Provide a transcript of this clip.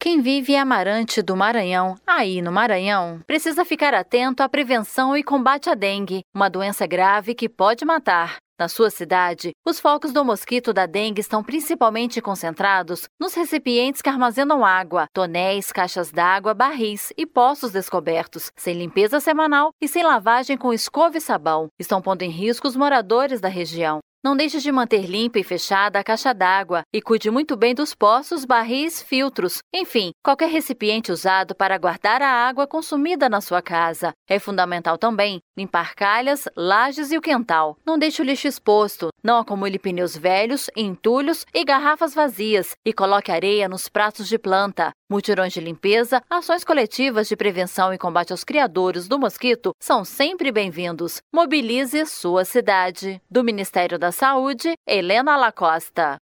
Quem vive em Amarante do Maranhão, aí no Maranhão, precisa ficar atento à prevenção e combate à dengue, uma doença grave que pode matar. Na sua cidade, os focos do mosquito da dengue estão principalmente concentrados nos recipientes que armazenam água, tonéis, caixas d'água, barris e poços descobertos, sem limpeza semanal e sem lavagem com escova e sabão. Estão pondo em risco os moradores da região. Não deixe de manter limpa e fechada a caixa d'água e cuide muito bem dos poços, barris, filtros, enfim, qualquer recipiente usado para guardar a água consumida na sua casa. É fundamental também limpar calhas, lajes e o quintal. Não deixe o lixo exposto, não acumule pneus velhos, entulhos e garrafas vazias e coloque areia nos pratos de planta. Mutirões de limpeza, ações coletivas de prevenção e combate aos criadouros do mosquito são sempre bem-vindos. Mobilize sua cidade. Do Ministério da Saúde, Helena Lacosta.